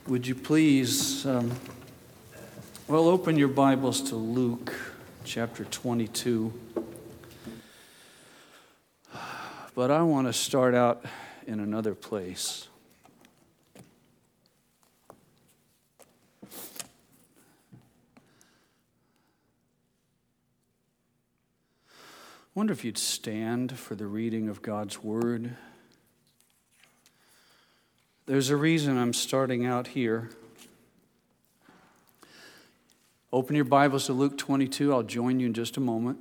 Would you please, open your Bibles to Luke chapter 22. But I want to start out in another place. I wonder if you'd stand for the reading of God's Word. There's a reason I'm starting out here. Open your Bibles to Luke 22. I'll join you in just a moment.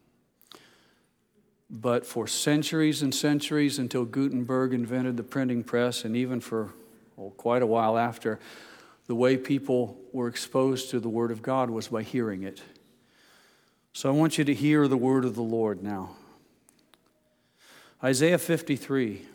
But for centuries and centuries, until Gutenberg invented the printing press, and even for quite a while after, the way people were exposed to the Word of God was by hearing it. So I want you to hear the word of the Lord now. Isaiah 53.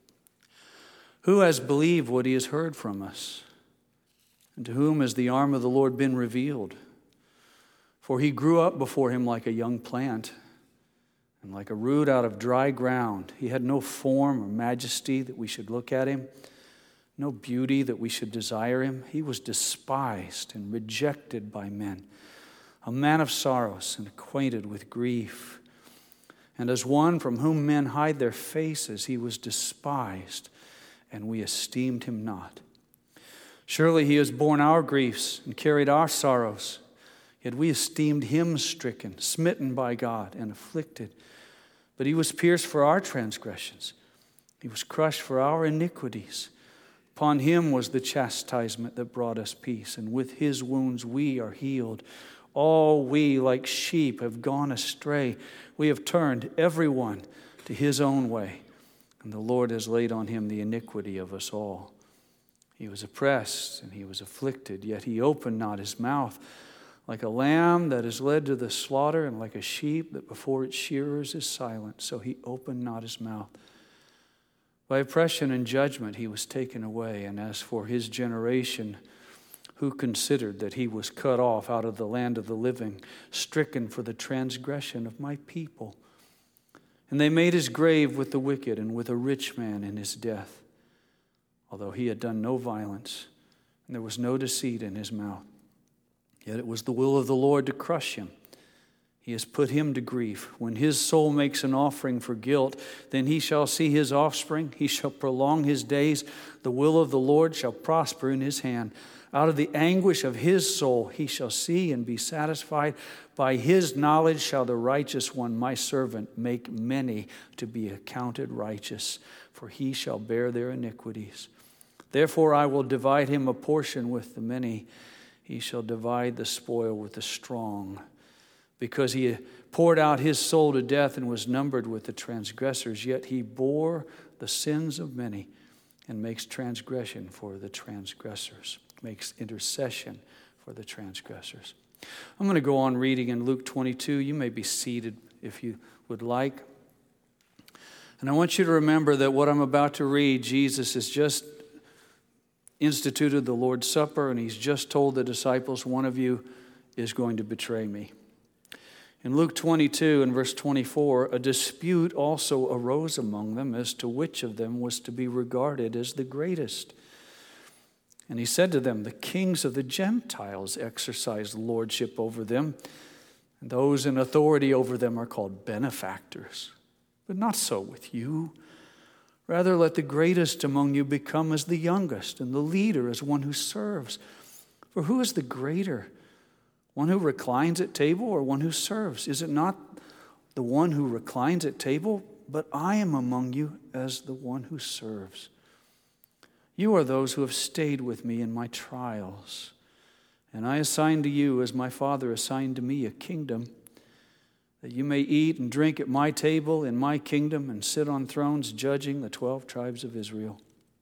Who has believed what he has heard from us? And to whom has the arm of the Lord been revealed? For he grew up before him like a young plant, and like a root out of dry ground. He had no form or majesty that we should look at him, no beauty that we should desire him. He was despised and rejected by men, a man of sorrows and acquainted with grief. And as one from whom men hide their faces, he was despised, and we esteemed him not. Surely he has borne our griefs and carried our sorrows, yet we esteemed him stricken, smitten by God, and afflicted. But he was pierced for our transgressions. He was crushed for our iniquities. Upon him was the chastisement that brought us peace, and with his wounds we are healed. All we like sheep have gone astray. We have turned everyone to his own way, and the Lord has laid on him the iniquity of us all. He was oppressed and he was afflicted, yet he opened not his mouth. Like a lamb that is led to the slaughter, and like a sheep that before its shearers is silent, so he opened not his mouth. By oppression and judgment he was taken away. And as for his generation, who considered that he was cut off out of the land of the living, stricken for the transgression of my people? And they made his grave with the wicked and with a rich man in his death, although he had done no violence, and there was no deceit in his mouth. Yet it was the will of the Lord to crush him. He has put him to grief. When his soul makes an offering for guilt, then he shall see his offspring. He shall prolong his days. The will of the Lord shall prosper in his hand. Out of the anguish of his soul he shall see and be satisfied. By his knowledge shall the righteous one, my servant, make many to be accounted righteous, for he shall bear their iniquities. Therefore I will divide him a portion with the many. He shall divide the spoil with the strong. Because he poured out his soul to death and was numbered with the transgressors, yet he bore the sins of many and makes transgression for the transgressors, makes intercession for the transgressors. I'm going to go on reading in Luke 22. You may be seated if you would like. And I want you to remember that what I'm about to read, Jesus has just instituted the Lord's Supper, and he's just told the disciples, one of you is going to betray me. In Luke 22 and verse 24, a dispute also arose among them as to which of them was to be regarded as the greatest. And he said to them, the kings of the Gentiles exercise lordship over them, and those in authority over them are called benefactors. But not so with you. Rather, let the greatest among you become as the youngest, and the leader as one who serves. For who is the greater? One who reclines at table or one who serves? Is it not the one who reclines at table? But I am among you as the one who serves. You are those who have stayed with me in my trials, and I assign to you, as my Father assigned to me, a kingdom, that you may eat and drink at my table in my kingdom and sit on thrones judging the 12 tribes of Israel.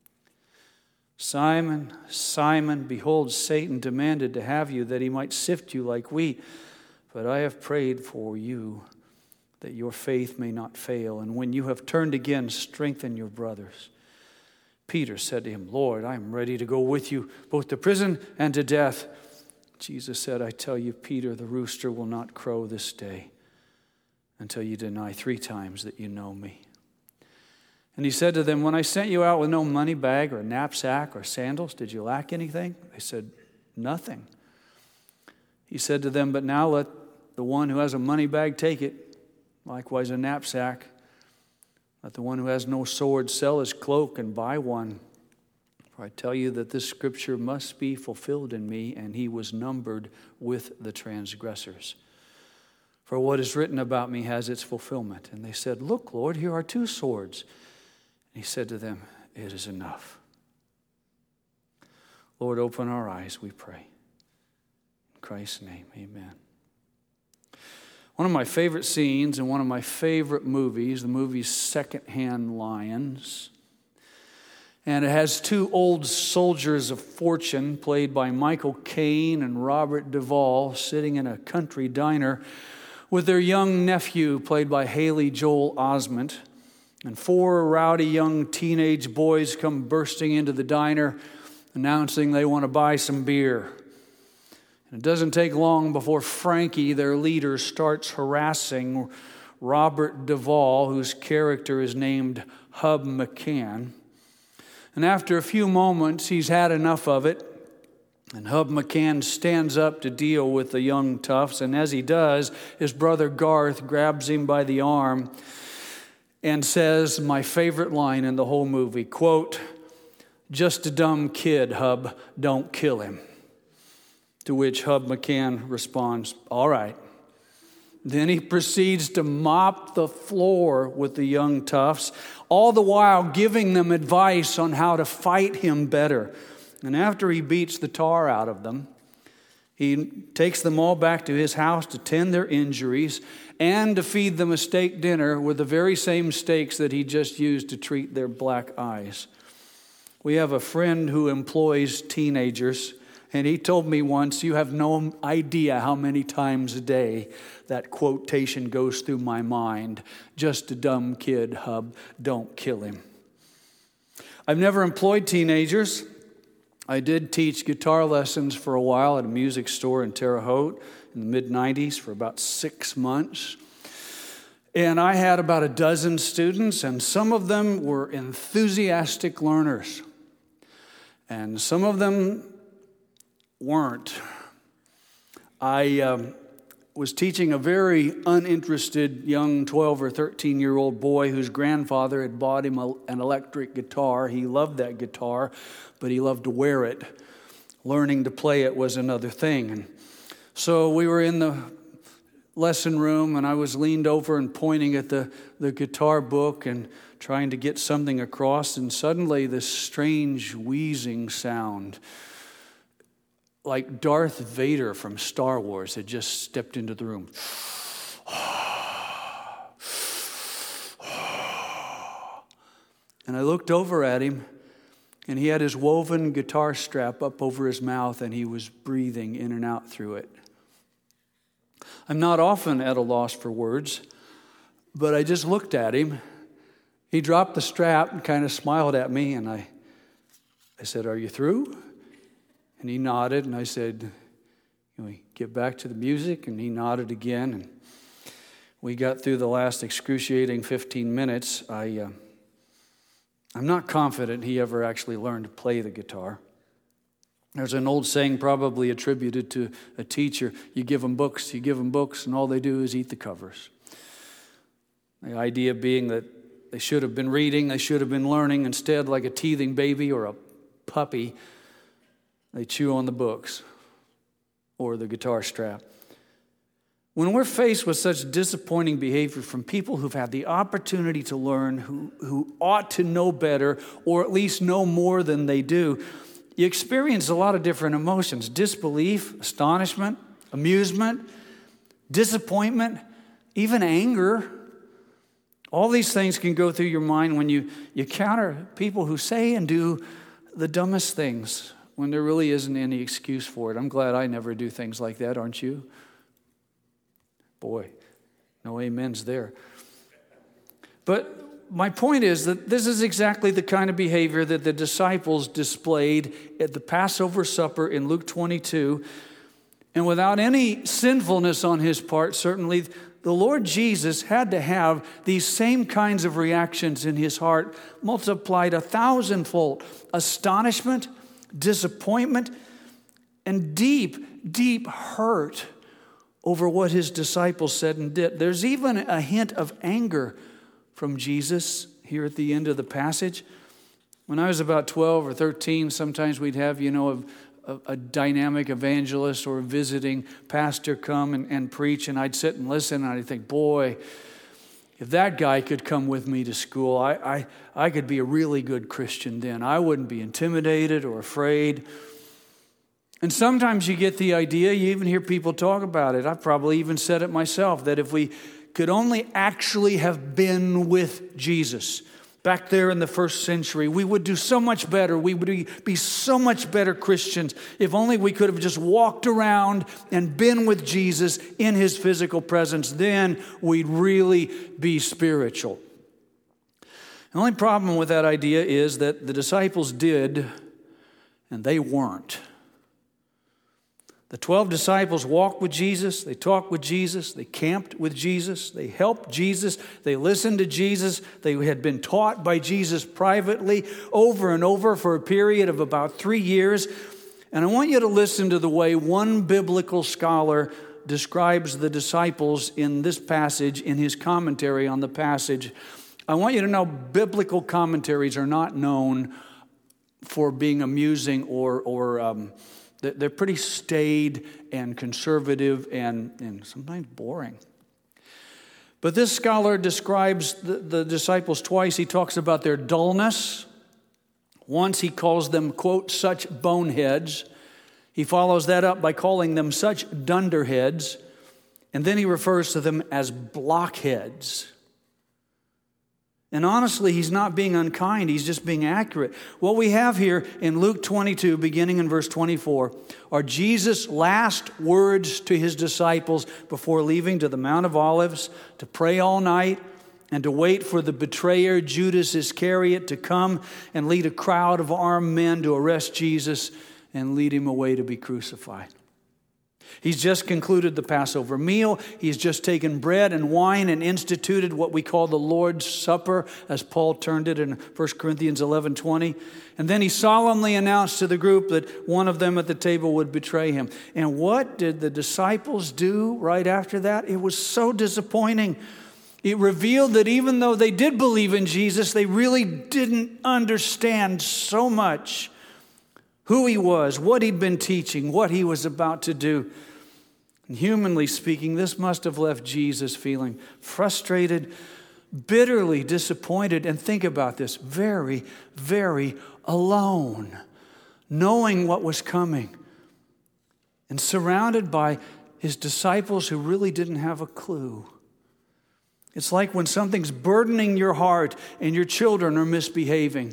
Simon, Simon, behold, Satan demanded to have you that he might sift you like wheat, but I have prayed for you that your faith may not fail, and when you have turned again, strengthen your brothers. Peter said to him, Lord, I am ready to go with you both to prison and to death. Jesus said, I tell you, Peter, the rooster will not crow this day until you deny 3 times that you know me. And he said to them, when I sent you out with no money bag or knapsack or sandals, did you lack anything? They said, nothing. He said to them, but now let the one who has a money bag take it, likewise a knapsack. Let the one who has no sword sell his cloak and buy one. For I tell you that this scripture must be fulfilled in me, and he was numbered with the transgressors. For what is written about me has its fulfillment. And they said, look, Lord, here are 2 swords. And he said to them, it is enough. Lord, open our eyes, we pray. In Christ's name, amen. One of my favorite scenes in one of my favorite movies, the movie's Secondhand Lions. And it has 2 old soldiers of fortune, played by Michael Caine and Robert Duvall, sitting in a country diner with their young nephew, played by Haley Joel Osment. And 4 rowdy young teenage boys come bursting into the diner, announcing they want to buy some beer. And it doesn't take long before Frankie, their leader, starts harassing Robert Duvall, whose character is named Hub McCann. And after a few moments, he's had enough of it. And Hub McCann stands up to deal with the young toughs. And as he does, his brother Garth grabs him by the arm and says my favorite line in the whole movie, quote, just a dumb kid, Hub, don't kill him. To which Hub McCann responds, all right. Then he proceeds to mop the floor with the young toughs, all the while giving them advice on how to fight him better. And after he beats the tar out of them, he takes them all back to his house to tend their injuries and to feed them a steak dinner with the very same steaks that he just used to treat their black eyes. We have a friend who employs teenagers, and he told me once, you have no idea how many times a day that quotation goes through my mind. Just a dumb kid, Hub, don't kill him. I've never employed teenagers. I did teach guitar lessons for a while at a music store in Terre Haute in the mid-90s for about 6 months. And I had about a dozen students, and some of them were enthusiastic learners. And some of them weren't. I was teaching a very uninterested young 12 or 13-year-old boy whose grandfather had bought him an electric guitar. He loved that guitar, but he loved to wear it. Learning to play it was another thing. And so we were in the lesson room, and I was leaned over and pointing at the guitar book and trying to get something across, and suddenly this strange wheezing sound, like Darth Vader from Star Wars, had just stepped into the room. And I looked over at him, and he had his woven guitar strap up over his mouth, and he was breathing in and out through it. I'm not often at a loss for words, but I just looked at him. He dropped the strap and kind of smiled at me, and I said, "Are you through?" And he nodded, and I said, "Can we get back to the music?" And he nodded again, and we got through the last excruciating 15 minutes. I'm not confident he ever actually learned to play the guitar. There's an old saying probably attributed to a teacher: you give them books, and all they do is eat the covers. The idea being that they should have been reading, they should have been learning. Instead, like a teething baby or a puppy, they chew on the books or the guitar strap. When we're faced with such disappointing behavior from people who've had the opportunity to learn, who ought to know better, or at least know more than they do, you experience a lot of different emotions: disbelief, astonishment, amusement, disappointment, even anger. All these things can go through your mind when you counter people who say and do the dumbest things when there really isn't any excuse for it. I'm glad I never do things like that, aren't you? Boy, no amens there. But my point is that this is exactly the kind of behavior that the disciples displayed at the Passover supper in Luke 22. And without any sinfulness on his part, certainly, the the Lord Jesus had to have these same kinds of reactions in his heart, multiplied 1,000-fold. Astonishment, disappointment, and deep, deep hurt over what his disciples said and did. There's even a hint of anger from Jesus here at the end of the passage. When I was about 12 or 13, sometimes we'd have, a dynamic evangelist or a visiting pastor come and preach, and I'd sit and listen, and I'd think, boy, if that guy could come with me to school, I could be a really good Christian then. I wouldn't be intimidated or afraid. And sometimes you get the idea, you even hear people talk about it. I've probably even said it myself, that if we could only actually have been with Jesus back there in the first century, we would do so much better. We would be so much better Christians if only we could have just walked around and been with Jesus in his physical presence. Then we'd really be spiritual. The only problem with that idea is that the disciples did, and they weren't. The 12 disciples walked with Jesus, they talked with Jesus, they camped with Jesus, they helped Jesus, they listened to Jesus, they had been taught by Jesus privately over and over for a period of about 3 years. And I want you to listen to the way one biblical scholar describes the disciples in this passage, in his commentary on the passage. I want you to know biblical commentaries are not known for being amusing or they're pretty staid and conservative and sometimes boring. But this scholar describes the disciples twice. He talks about their dullness. Once he calls them, quote, such boneheads. He follows that up by calling them such dunderheads. And then he refers to them as blockheads. And honestly, he's not being unkind, he's just being accurate. What we have here in Luke 22, beginning in verse 24, are Jesus' last words to his disciples before leaving to the Mount of Olives to pray all night and to wait for the betrayer, Judas Iscariot, to come and lead a crowd of armed men to arrest Jesus and lead him away to be crucified. He's just concluded the Passover meal. He's just taken bread and wine and instituted what we call the Lord's Supper, as Paul termed it in 1 Corinthians 11:20. And then he solemnly announced to the group that one of them at the table would betray him. And what did the disciples do right after that? It was so disappointing. It revealed that even though they did believe in Jesus, they really didn't understand so much who he was, what he'd been teaching, what he was about to do. And humanly speaking, this must have left Jesus feeling frustrated, bitterly disappointed, and think about this, very, very alone, knowing what was coming, and surrounded by his disciples who really didn't have a clue. It's like when something's burdening your heart and your children are misbehaving.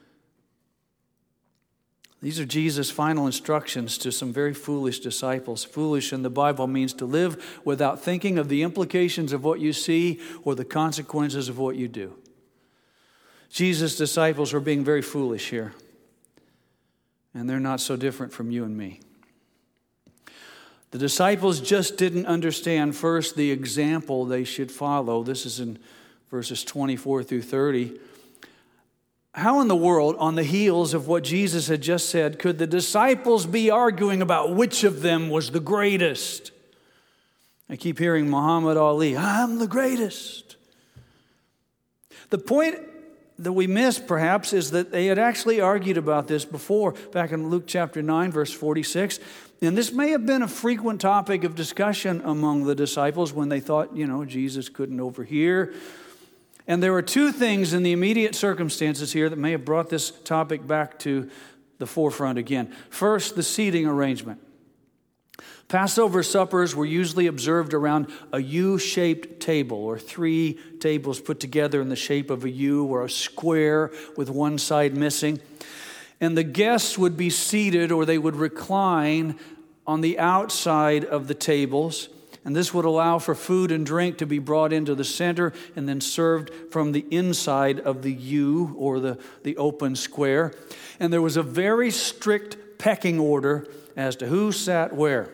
These are Jesus' final instructions to some very foolish disciples. Foolish in the Bible means to live without thinking of the implications of what you see or the consequences of what you do. Jesus' disciples were being very foolish here. And they're not so different from you and me. The disciples just didn't understand, first, the example they should follow. This is in verses 24 through 30. How in the world, on the heels of what Jesus had just said, could the disciples be arguing about which of them was the greatest? I keep hearing Muhammad Ali, I'm the greatest. The point that we miss, perhaps, is that they had actually argued about this before, back in Luke chapter 9, verse 46. And this may have been a frequent topic of discussion among the disciples when they thought, Jesus couldn't overhear. And there are two things in the immediate circumstances here that may have brought this topic back to the forefront again. First, the seating arrangement. Passover suppers were usually observed around a U-shaped table, or 3 tables put together in the shape of a U, or a square with one side missing. And the guests would be seated, or they would recline on the outside of the tables. And this would allow for food and drink to be brought into the center and then served from the inside of the U, or the open square. And there was a very strict pecking order as to who sat where.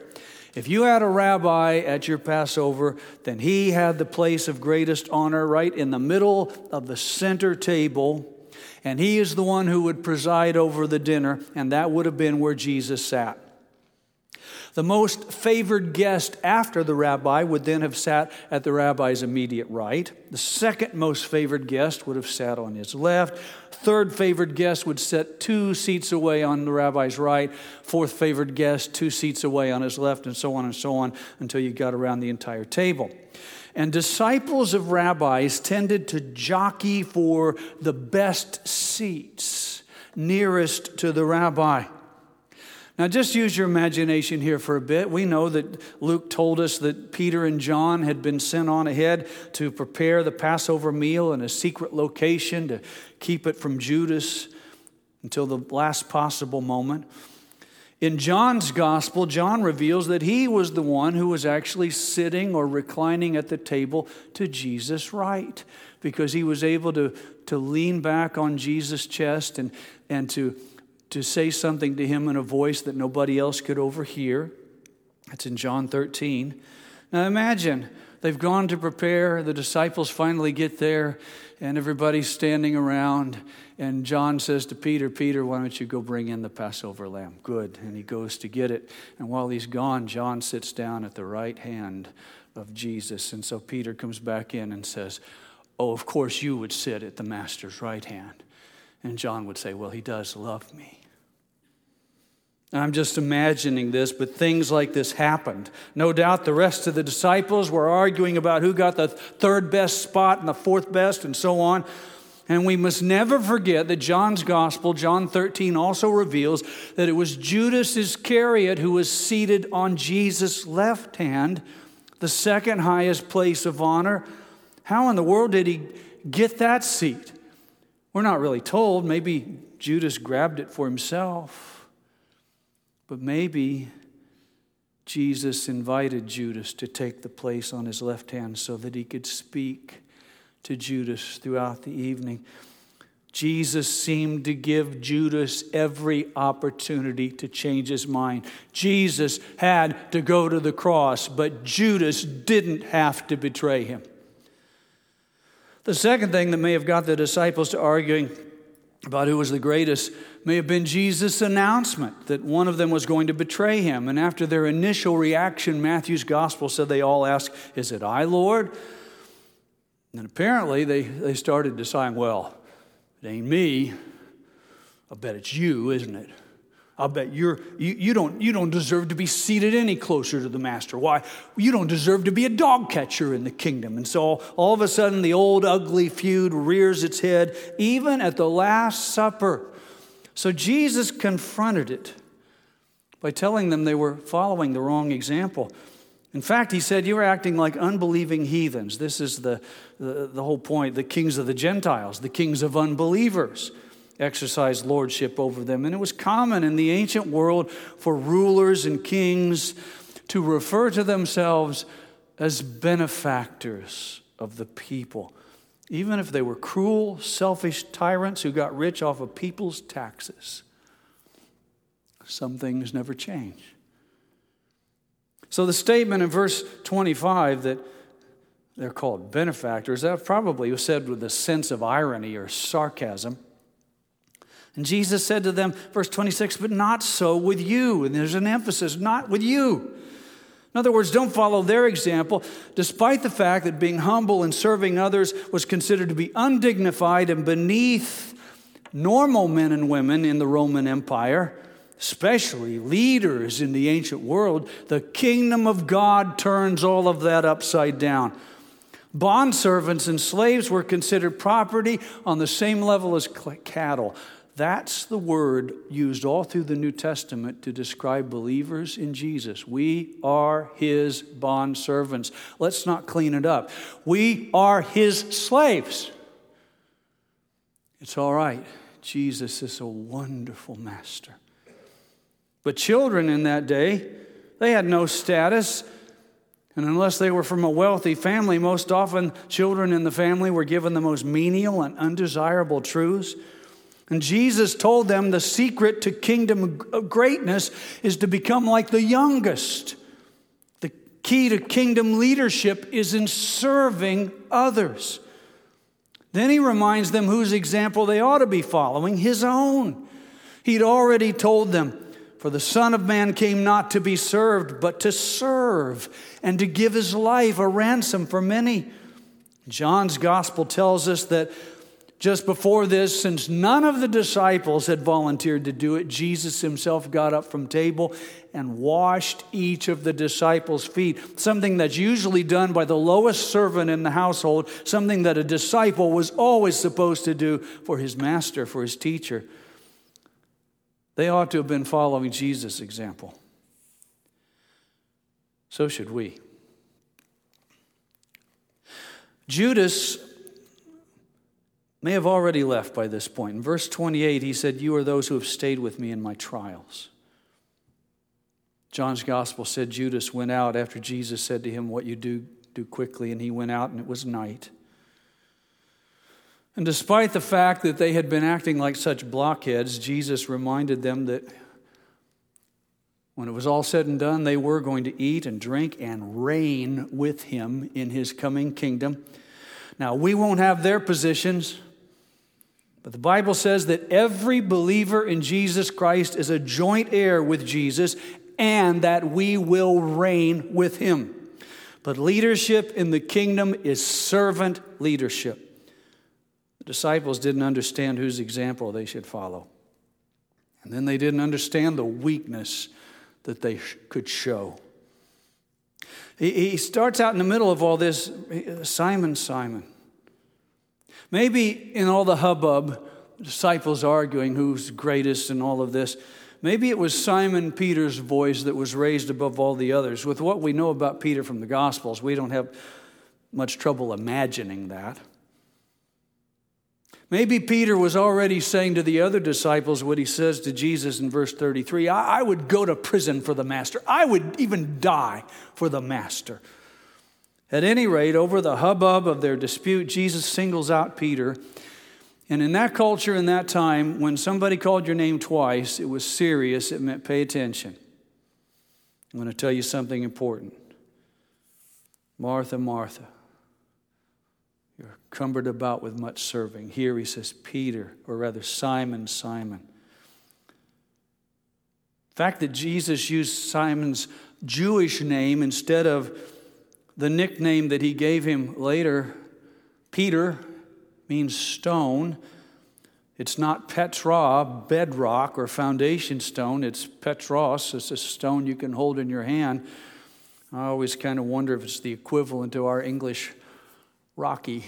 If you had a rabbi at your Passover, then he had the place of greatest honor right in the middle of the center table, and he is the one who would preside over the dinner, and that would have been where Jesus sat. The most favored guest after the rabbi would then have sat at the rabbi's immediate right. The second most favored guest would have sat on his left. Third favored guest would sit 2 seats away on the rabbi's right. Fourth favored guest, 2 seats away on his left, and so on until you got around the entire table. And disciples of rabbis tended to jockey for the best seats nearest to the rabbi. Now, just use your imagination here for a bit. We know that Luke told us that Peter and John had been sent on ahead to prepare the Passover meal in a secret location to keep it from Judas until the last possible moment. In John's gospel, John reveals that he was the one who was actually sitting or reclining at the table to Jesus' right, because he was able to lean back on Jesus' chest and to say something to him in a voice that nobody else could overhear. That's in John 13. Now imagine, they've gone to prepare, the disciples finally get there, and everybody's standing around, and John says to Peter, "Peter, why don't you go bring in the Passover lamb?" Good. And he goes to get it. And while he's gone, John sits down at the right hand of Jesus. And so Peter comes back in and says, "Oh, of course you would sit at the master's right hand." And John would say, "Well, he does love me." I'm just imagining this, but things like this happened. No doubt the rest of the disciples were arguing about who got the third best spot and the fourth best and so on. And we must never forget that John's gospel, John 13, also reveals that it was Judas Iscariot who was seated on Jesus' left hand, the second highest place of honor. How in the world did he get that seat? We're not really told. Maybe Judas grabbed it for himself. But maybe Jesus invited Judas to take the place on his left hand so that he could speak to Judas throughout the evening. Jesus seemed to give Judas every opportunity to change his mind. Jesus had to go to the cross, but Judas didn't have to betray him. The second thing that may have got the disciples to arguing about who was the greatest may have been Jesus' announcement that one of them was going to betray him. And after their initial reaction, Matthew's gospel said they all asked, "Is it I, Lord?" And apparently they started deciding, well, it ain't me. I bet it's you, isn't it? I'll bet you don't deserve to be seated any closer to the master. Why? You don't deserve to be a dog catcher in the kingdom. And so all of a sudden the old ugly feud rears its head, even at the Last Supper. So Jesus confronted it by telling them they were following the wrong example. In fact, he said, "You are acting like unbelieving heathens." This is the whole point. The kings of the Gentiles, the kings of unbelievers, exercised lordship over them. And it was common in the ancient world for rulers and kings to refer to themselves as benefactors of the people, even if they were cruel, selfish tyrants who got rich off of people's taxes. Some things never change. So the statement in verse 25 that they're called benefactors, that probably was said with a sense of irony or sarcasm. And Jesus said to them, verse 26, "But not so with you." And there's an emphasis, not with you. In other words, don't follow their example. Despite the fact that being humble and serving others was considered to be undignified and beneath normal men and women in the Roman Empire, especially leaders in the ancient world, the kingdom of God turns all of that upside down. Bondservants and slaves were considered property on the same level as cattle. That's the word used all through the New Testament to describe believers in Jesus. We are his bondservants. Let's not clean it up. We are his slaves. It's all right. Jesus is a wonderful master. But children in that day, they had no status. And unless they were from a wealthy family, most often children in the family were given the most menial and undesirable truths. And Jesus told them the secret to kingdom of greatness is to become like the youngest key to kingdom leadership is in serving others. Then he reminds them whose example they ought to be following, his own. He'd already told them, "For the Son of Man came not to be served, but to serve, and to give his life a ransom for many." John's gospel tells us that just before this, since none of the disciples had volunteered to do it, Jesus himself got up from table and washed each of the disciples' feet, something that's usually done by the lowest servant in the household, something that a disciple was always supposed to do for his master, for his teacher. They ought to have been following Jesus' example. So should we. Judas may have already left by this point. In verse 28, he said, "You are those who have stayed with me in my trials." John's gospel said Judas went out after Jesus said to him, "What you do quickly," and he went out and it was night. And despite the fact that they had been acting like such blockheads, Jesus reminded them that when it was all said and done, they were going to eat and drink and reign with him in his coming kingdom. Now, we won't have their positions, but the Bible says that every believer in Jesus Christ is a joint heir with Jesus and that we will reign with him. But leadership in the kingdom is servant leadership. The disciples didn't understand whose example they should follow. And then they didn't understand the weakness that they could show. He starts out in the middle of all this, "Simon, Simon." Maybe in all the hubbub, disciples arguing who's greatest and all of this, maybe it was Simon Peter's voice that was raised above all the others. With what we know about Peter from the Gospels, we don't have much trouble imagining that. Maybe Peter was already saying to the other disciples what he says to Jesus in verse 33, I would go to prison for the master. I would even die for the master. At any rate, over the hubbub of their dispute, Jesus singles out Peter. And in that culture, in that time, when somebody called your name twice, it was serious. It meant pay attention. I'm going to tell you something important. Martha, Martha, you're cumbered about with much serving. Here he says, Peter, or rather Simon, Simon. The fact that Jesus used Simon's Jewish name instead of the nickname that he gave him later, Peter, means stone. It's not Petra, bedrock or foundation stone. It's Petros. It's a stone you can hold in your hand. I always kind of wonder if it's the equivalent to our English Rocky.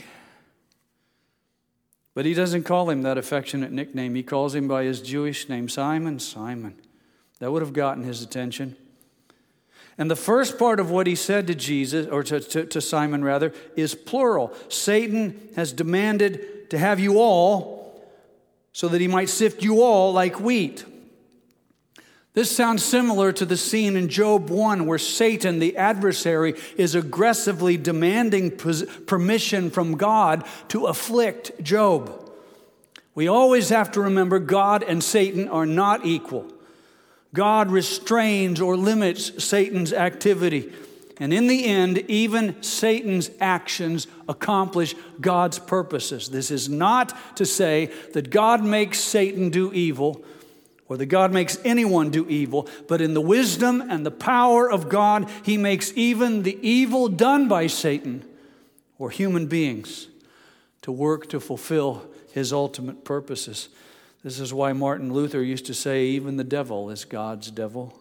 But he doesn't call him that affectionate nickname. He calls him by his Jewish name, Simon, Simon. That would have gotten his attention. And the first part of what he said to Jesus, or to Simon rather, is plural. Satan has demanded to have you all so that he might sift you all like wheat. This sounds similar to the scene in Job 1 where Satan, the adversary, is aggressively demanding permission from God to afflict Job. We always have to remember God and Satan are not equal. God restrains or limits Satan's activity. And in the end, even Satan's actions accomplish God's purposes. This is not to say that God makes Satan do evil or that God makes anyone do evil, but in the wisdom and the power of God, he makes even the evil done by Satan or human beings to work to fulfill his ultimate purposes. This is why Martin Luther used to say, even the devil is God's devil.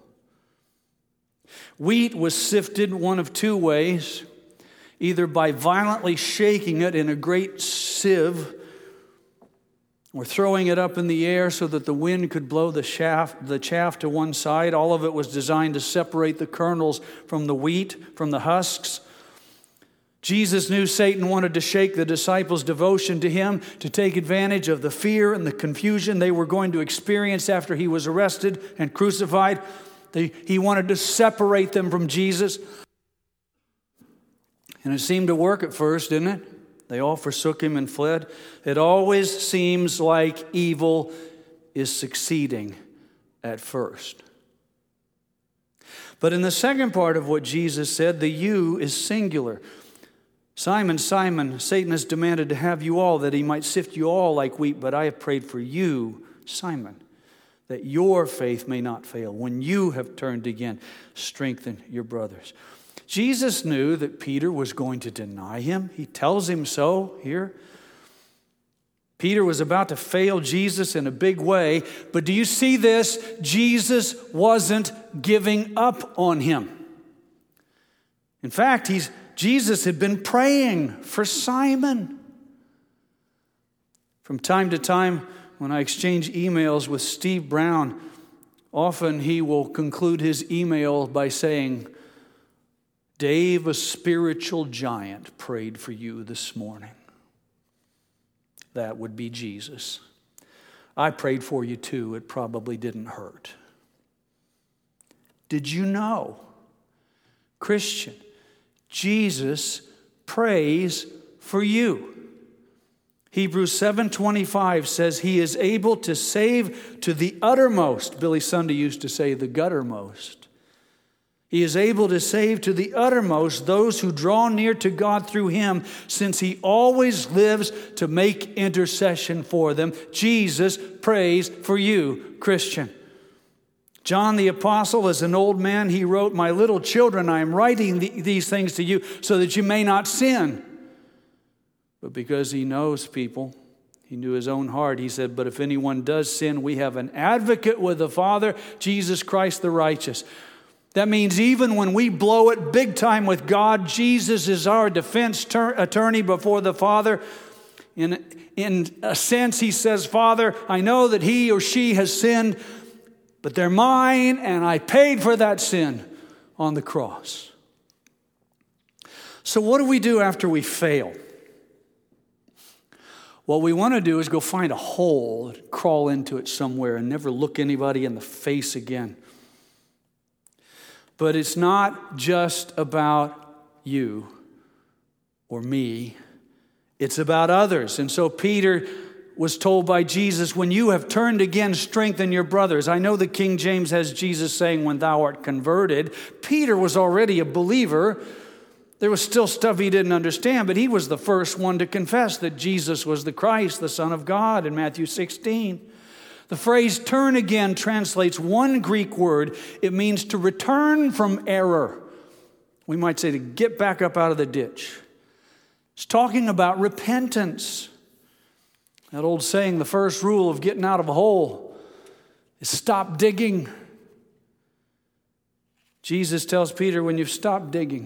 Wheat was sifted one of two ways, either by violently shaking it in a great sieve or throwing it up in the air so that the wind could blow the chaff to one side. All of it was designed to separate the kernels from the wheat, from the husks. Jesus knew Satan wanted to shake the disciples' devotion to him, to take advantage of the fear and the confusion they were going to experience after he was arrested and crucified. He wanted to separate them from Jesus. And it seemed to work at first, didn't it? They all forsook him and fled. It always seems like evil is succeeding at first. But in the second part of what Jesus said, the you is singular. Simon, Simon, Satan has demanded to have you all, that he might sift you all like wheat, but I have prayed for you, Simon, that your faith may not fail. When you have turned again, strengthen your brothers. Jesus knew that Peter was going to deny him. He tells him so here. Peter was about to fail Jesus in a big way, but do you see this? Jesus wasn't giving up on him. In fact, Jesus had been praying for Simon. From time to time, when I exchange emails with Steve Brown, often he will conclude his email by saying, Dave, a spiritual giant, prayed for you this morning. That would be Jesus. I prayed for you too. It probably didn't hurt. Did you know, Christian, Jesus prays for you. Hebrews 7:25 says he is able to save to the uttermost. Billy Sunday used to say the guttermost. He is able to save to the uttermost those who draw near to God through him, since he always lives to make intercession for them. Jesus prays for you, Christian. John the Apostle, as an old man, he wrote, My little children, I am writing these things to you so that you may not sin. But because he knows people, he knew his own heart, he said, But if anyone does sin, we have an advocate with the Father, Jesus Christ the righteous. That means even when we blow it big time with God, Jesus is our defense attorney before the Father. In a sense, he says, Father, I know that he or she has sinned, but they're mine, and I paid for that sin on the cross. So what do we do after we fail? What we want to do is go find a hole, crawl into it somewhere, and never look anybody in the face again. But it's not just about you or me. It's about others. And so Peter was told by Jesus, when you have turned again, strengthen your brothers. I know the King James has Jesus saying, when thou art converted. Peter was already a believer. There was still stuff he didn't understand, but he was the first one to confess that Jesus was the Christ, the Son of God, in Matthew 16. The phrase turn again translates one Greek word. It means to return from error. We might say to get back up out of the ditch. It's talking about repentance. That old saying, the first rule of getting out of a hole is stop digging. Jesus tells Peter, when you've stopped digging,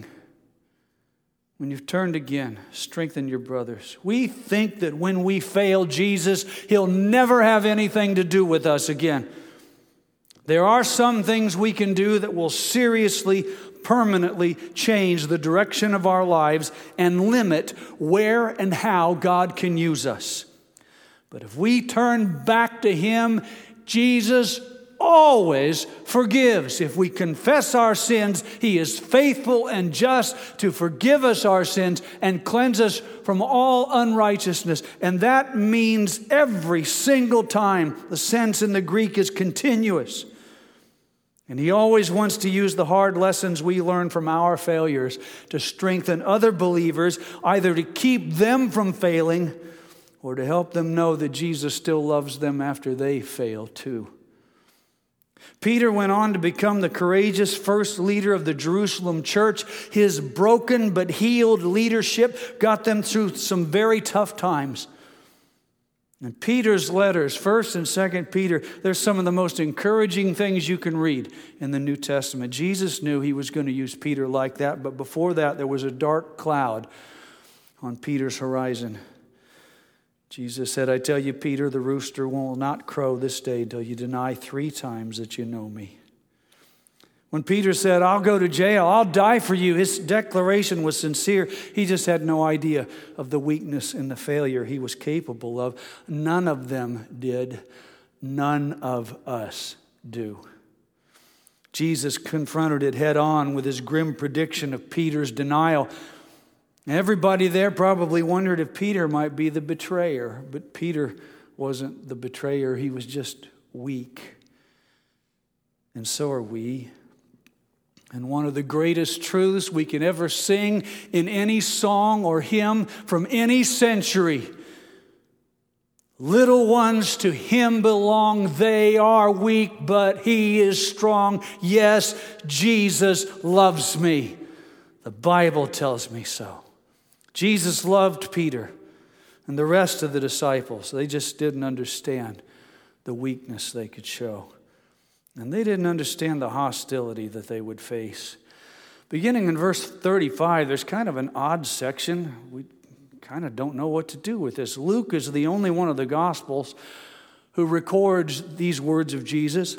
when you've turned again, strengthen your brothers. We think that when we fail Jesus, he'll never have anything to do with us again. There are some things we can do that will seriously, permanently change the direction of our lives and limit where and how God can use us. But if we turn back to him, Jesus always forgives. If we confess our sins, he is faithful and just to forgive us our sins and cleanse us from all unrighteousness. And that means every single time. The sense in the Greek is continuous. And he always wants to use the hard lessons we learn from our failures to strengthen other believers, either to keep them from failing or to help them know that Jesus still loves them after they fail too. Peter went on to become the courageous first leader of the Jerusalem church. His broken but healed leadership got them through some very tough times. And Peter's letters, 1st and 2nd Peter, they're some of the most encouraging things you can read in the New Testament. Jesus knew he was going to use Peter like that, but before that there was a dark cloud on Peter's horizon. Jesus said, I tell you, Peter, the rooster will not crow this day until you deny 3 times that you know me. When Peter said, I'll go to jail, I'll die for you, his declaration was sincere. He just had no idea of the weakness and the failure he was capable of. None of them did. None of us do. Jesus confronted it head on with his grim prediction of Peter's denial. Everybody there probably wondered if Peter might be the betrayer, but Peter wasn't the betrayer. He was just weak. And so are we. And one of the greatest truths we can ever sing in any song or hymn from any century: little ones to Him belong, they are weak, but He is strong. Yes, Jesus loves me. The Bible tells me so. Jesus loved Peter and the rest of the disciples. They just didn't understand the weakness they could show. And they didn't understand the hostility that they would face. Beginning in verse 35, there's kind of an odd section. We kind of don't know what to do with this. Luke is the only one of the Gospels who records these words of Jesus.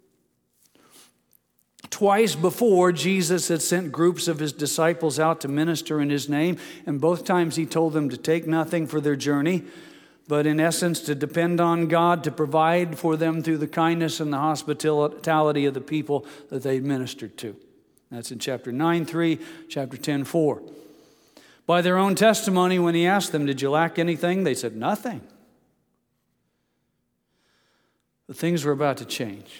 Twice before, Jesus had sent groups of His disciples out to minister in His name, and both times He told them to take nothing for their journey, but in essence to depend on God to provide for them through the kindness and the hospitality of the people that they ministered to. That's in chapter 9:3, chapter 10:4. By their own testimony, when He asked them, "Did you lack anything?" they said, "Nothing." But things were about to change.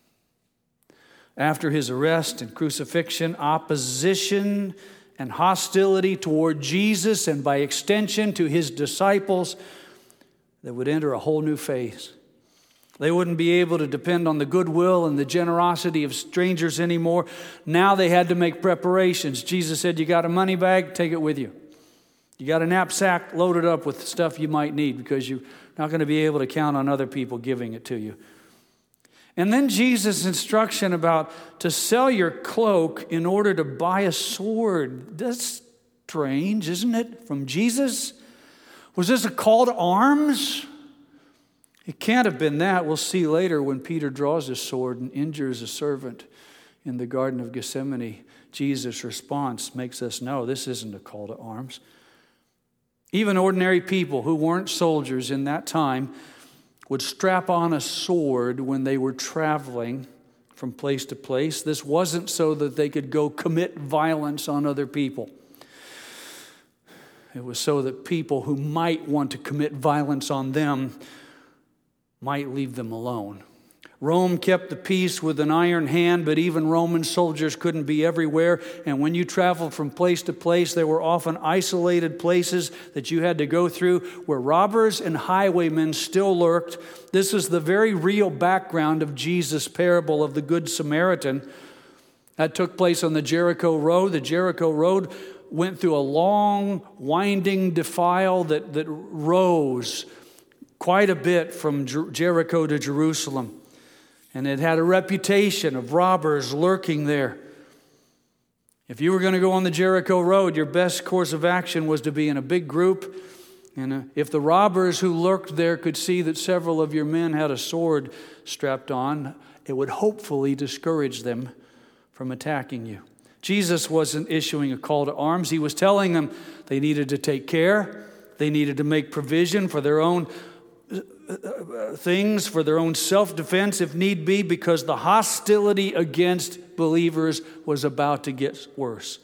After His arrest and crucifixion, opposition and hostility toward Jesus, and by extension to His disciples, that would enter a whole new phase. They wouldn't be able to depend on the goodwill and the generosity of strangers anymore. Now they had to make preparations. Jesus said, "You got a money bag? Take it with you. You got a knapsack? Load it up with stuff you might need, because you're not going to be able to count on other people giving it to you." And then Jesus' instruction about to sell your cloak in order to buy a sword. That's strange, isn't it? From Jesus? Was this a call to arms? It can't have been that. We'll see later when Peter draws his sword and injures a servant in the Garden of Gethsemane. Jesus' response makes us know this isn't a call to arms. Even ordinary people who weren't soldiers in that time would strap on a sword when they were traveling from place to place. This wasn't so that they could go commit violence on other people. It was so that people who might want to commit violence on them might leave them alone. Rome kept the peace with an iron hand, but even Roman soldiers couldn't be everywhere. And when you traveled from place to place, there were often isolated places that you had to go through where robbers and highwaymen still lurked. This is the very real background of Jesus' parable of the Good Samaritan. That took place on the Jericho Road. The Jericho Road went through a long, winding defile that rose quite a bit from Jericho to Jerusalem. And it had a reputation of robbers lurking there. If you were going to go on the Jericho Road, your best course of action was to be in a big group. And if the robbers who lurked there could see that several of your men had a sword strapped on, it would hopefully discourage them from attacking you. Jesus wasn't issuing a call to arms. He was telling them they needed to take care. They needed to make provision for their own things, for their own self-defense if need be, because the hostility against believers was about to get worse.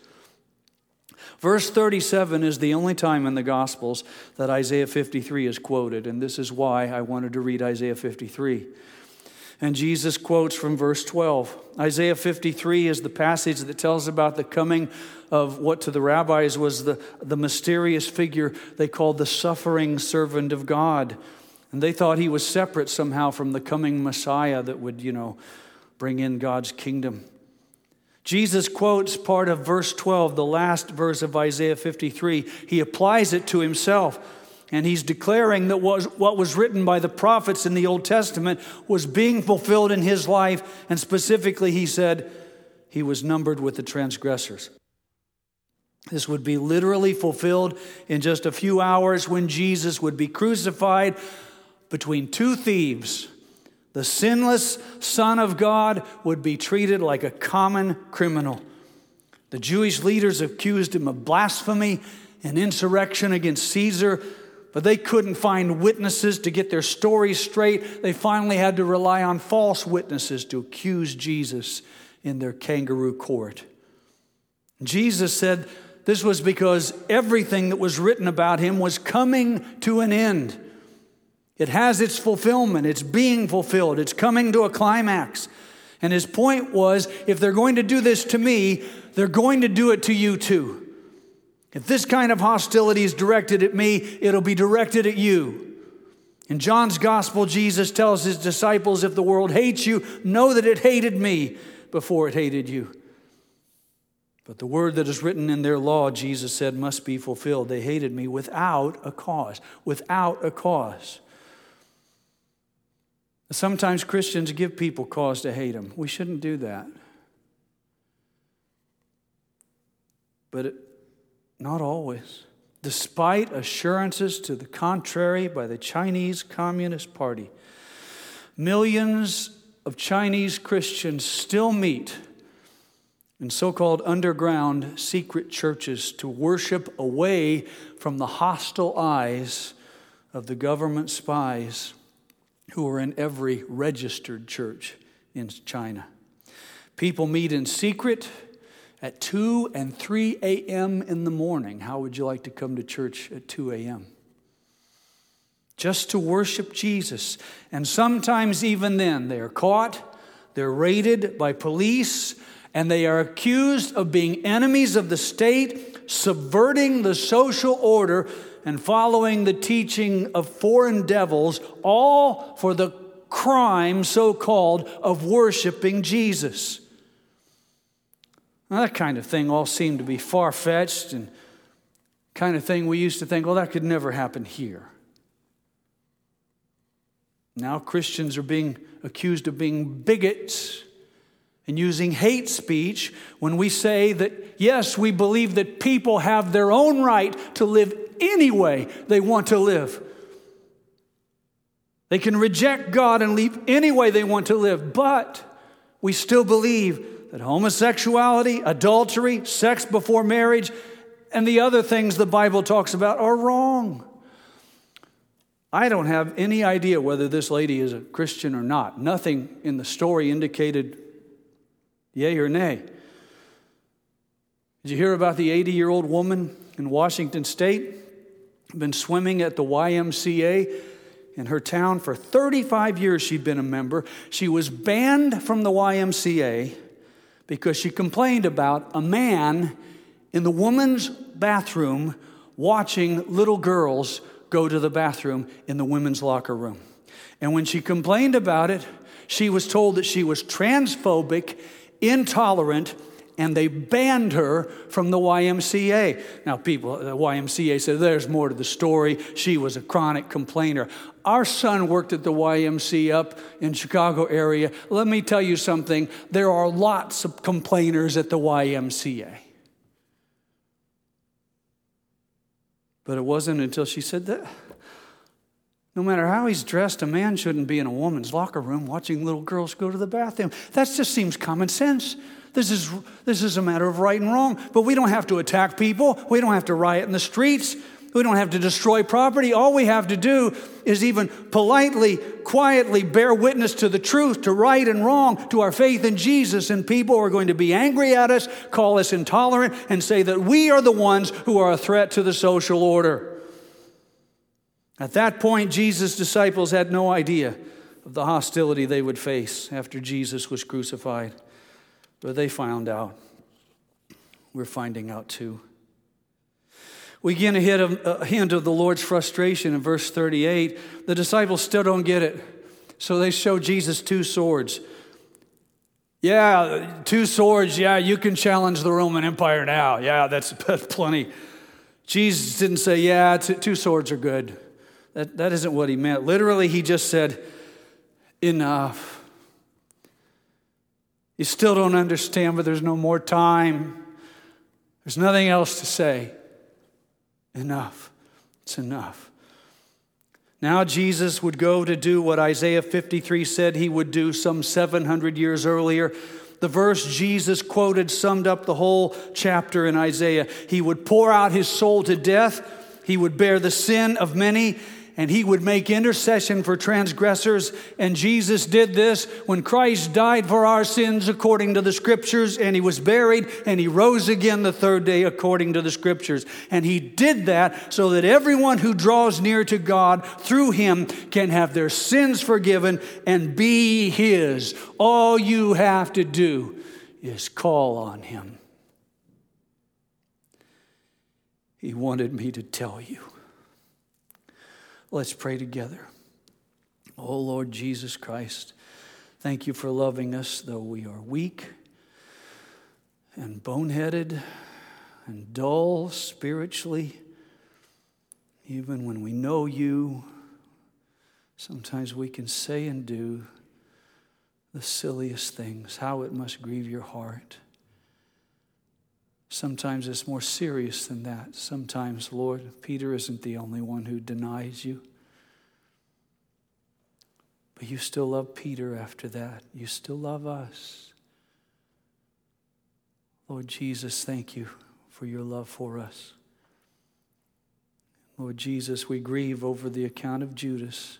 Verse 37 is the only time in the Gospels that Isaiah 53 is quoted, and this is why I wanted to read Isaiah 53. And Jesus quotes from verse 12. Isaiah 53 is the passage that tells about the coming of what to the rabbis was the mysterious figure they called the suffering servant of God. And they thought he was separate somehow from the coming Messiah that would, bring in God's kingdom. Jesus quotes part of verse 12, the last verse of Isaiah 53. He applies it to himself. And he's declaring that what was written by the prophets in the Old Testament was being fulfilled in his life. And specifically, he said, he was numbered with the transgressors. This would be literally fulfilled in just a few hours when Jesus would be crucified between two thieves. The sinless Son of God would be treated like a common criminal. The Jewish leaders accused him of blasphemy and insurrection against Caesar, but they couldn't find witnesses to get their story straight. They finally had to rely on false witnesses to accuse Jesus in their kangaroo court. Jesus said this was because everything that was written about him was coming to an end. It has its fulfillment. It's being fulfilled. It's coming to a climax. And his point was, if they're going to do this to me, they're going to do it to you too. If this kind of hostility is directed at me, it'll be directed at you. In John's gospel, Jesus tells his disciples, if the world hates you, know that it hated me before it hated you. But the word that is written in their law, Jesus said, must be fulfilled. They hated me without a cause. Without a cause. Sometimes Christians give people cause to hate them. We shouldn't do that. But not always. Despite assurances to the contrary by the Chinese Communist Party, millions of Chinese Christians still meet in so-called underground secret churches to worship away from the hostile eyes of the government spies who are in every registered church in China. People meet in secret at 2 and 3 a.m. in the morning. How would you like to come to church at 2 a.m.? Just to worship Jesus. And sometimes even then, they are caught, they're raided by police, and they are accused of being enemies of the state, subverting the social order, and following the teaching of foreign devils, all for the crime, so-called, of worshiping Jesus. Now, that kind of thing all seemed to be far-fetched and kind of thing we used to think, well, that could never happen here. Now Christians are being accused of being bigots and using hate speech when we say that, yes, we believe that people have their own right to live any way they want to live. They can reject God and live any way they want to live, but we still believe that homosexuality, adultery, sex before marriage, and the other things the Bible talks about are wrong. I don't have any idea whether this lady is a Christian or not. Nothing in the story indicated yay or nay. Did you hear about the 80-year-old woman in Washington State? Been swimming at the YMCA in her town for 35 years. She'd been a member. She was banned from the YMCA because she complained about a man in the women's bathroom watching little girls go to the bathroom in the women's locker room. And when she complained about it, she was told that she was transphobic, intolerant, and they banned her from the YMCA. Now, people at the YMCA said, there's more to the story. She was a chronic complainer. Our son worked at the YMCA up in Chicago area. Let me tell you something. There are lots of complainers at the YMCA. But it wasn't until she said that no matter how he's dressed, a man shouldn't be in a woman's locker room watching little girls go to the bathroom. That just seems common sense. This is a matter of right and wrong. But we don't have to attack people. We don't have to riot in the streets. We don't have to destroy property. All we have to do is even politely, quietly bear witness to the truth, to right and wrong, to our faith in Jesus. And people are going to be angry at us, call us intolerant, and say that we are the ones who are a threat to the social order. At that point, Jesus' disciples had no idea of the hostility they would face after Jesus was crucified. But they found out. We're finding out too. We get a hint of the Lord's frustration in verse 38. The disciples still don't get it. So they show Jesus 2 swords. Yeah, 2 swords. Yeah, you can challenge the Roman Empire now. Yeah, that's plenty. Jesus didn't say, yeah, 2 swords are good. That isn't what he meant. Literally, he just said, enough. You still don't understand, but there's no more time. There's nothing else to say. Enough. It's enough. Now Jesus would go to do what Isaiah 53 said he would do some 700 years earlier. The verse Jesus quoted summed up the whole chapter in Isaiah. He would pour out his soul to death. He would bear the sin of many. and he would make intercession for transgressors. And Jesus did this when Christ died for our sins according to the Scriptures, and he was buried, and he rose again the third day according to the Scriptures. And he did that so that everyone who draws near to God through him can have their sins forgiven and be his. All you have to do is call on him. He wanted me to tell you. Let's pray together. Oh, Lord Jesus Christ, thank you for loving us, though we are weak and boneheaded and dull spiritually. Even when we know you, sometimes we can say and do the silliest things. How it must grieve your heart. Sometimes it's more serious than that. Sometimes, Lord, Peter isn't the only one who denies you. But you still love Peter after that. You still love us. Lord Jesus, thank you for your love for us. Lord Jesus, we grieve over the account of Judas.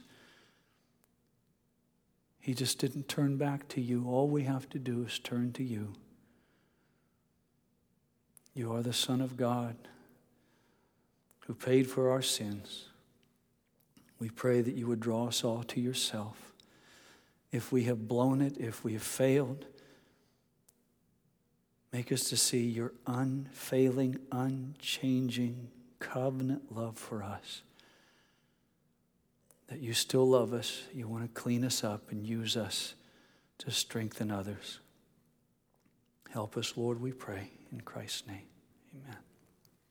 He just didn't turn back to you. All we have to do is turn to you. You are the Son of God who paid for our sins. We pray that you would draw us all to yourself. If we have blown it, if we have failed, make us to see your unfailing, unchanging covenant love for us. That you still love us. You want to clean us up and use us to strengthen others. Help us, Lord, we pray. In Christ's name, amen.